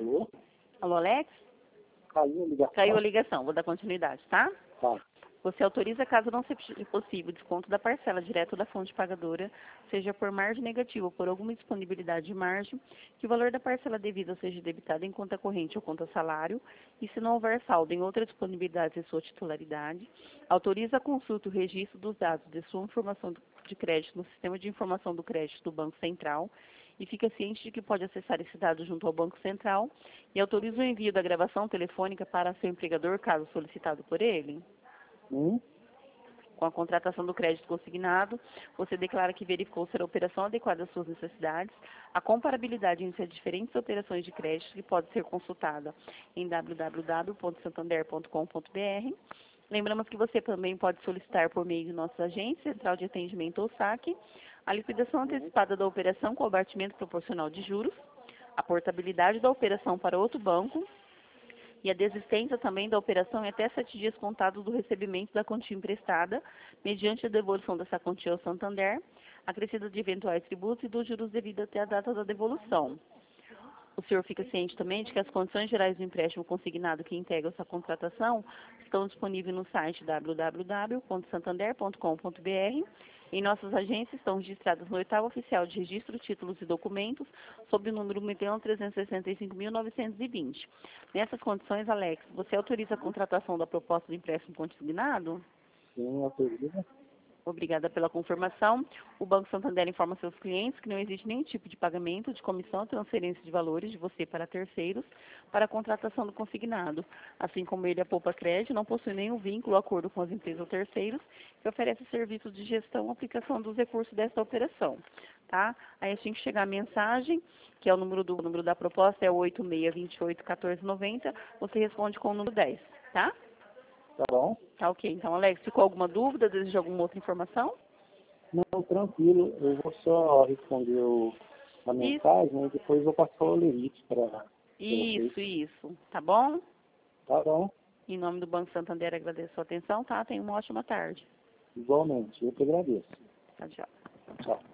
Alô? Alô, Alex? Caiu a ligação? Caiu a ligação, vou dar continuidade, tá? Tá. Você autoriza, caso não seja possível, o desconto da parcela direto da fonte pagadora, seja por margem negativa ou por alguma disponibilidade de margem, que o valor da parcela devida seja debitado em conta corrente ou conta salário, e se não houver saldo em outra disponibilidade de sua titularidade, autoriza a consulta e o registro dos dados de sua informação de crédito no Sistema de Informação do Crédito do Banco Central, e fica ciente de que pode acessar esse dado junto ao Banco Central, e autoriza o envio da gravação telefônica para seu empregador, caso solicitado por ele. Com a contratação do crédito consignado, você declara que verificou ser a operação adequada às suas necessidades, a comparabilidade entre as diferentes operações de crédito que pode ser consultada em www.santander.com.br. Lembramos que você também pode solicitar por meio de nossa agência, Central de Atendimento ou SAC, a liquidação antecipada da operação com abatimento proporcional de juros, a portabilidade da operação para outro banco, e a desistência também da operação em até 7 dias contados do recebimento da quantia emprestada, mediante a devolução dessa quantia ao Santander, acrescida de eventuais tributos e dos juros devidos até a data da devolução. O senhor fica ciente também de que as condições gerais do empréstimo consignado que integram essa contratação estão disponíveis no site www.santander.com.br. Em nossas agências estão registradas no oitavo oficial de registro, títulos e documentos, sob o número 1.365.920. Nessas condições, Alex, você autoriza a contratação da proposta de empréstimo consignado? Sim, autoriza. Obrigada pela confirmação. O Banco Santander informa seus clientes que não existe nenhum tipo de pagamento de comissão ou transferência de valores de você para terceiros para a contratação do consignado. Assim como ele, a Poupa Crédito, não possui nenhum vínculo ou acordo com as empresas ou terceiros que oferecem serviços de gestão ou aplicação dos recursos desta operação. Tá? Aí assim que chegar a mensagem, que é o número da proposta, é o 86281490, você responde com o número 10, tá? Tá bom? Tá ok. Então, Alex, ficou alguma dúvida? Deseja alguma outra informação? Não, tranquilo. Eu vou só responder a mensagem e depois vou passar o limite para vocês. Isso. Tá bom? Tá bom? Em nome do Banco Santander, agradeço a sua atenção, tá? Tenha uma ótima tarde. Igualmente. Eu que agradeço. Tchau, tchau. Tchau.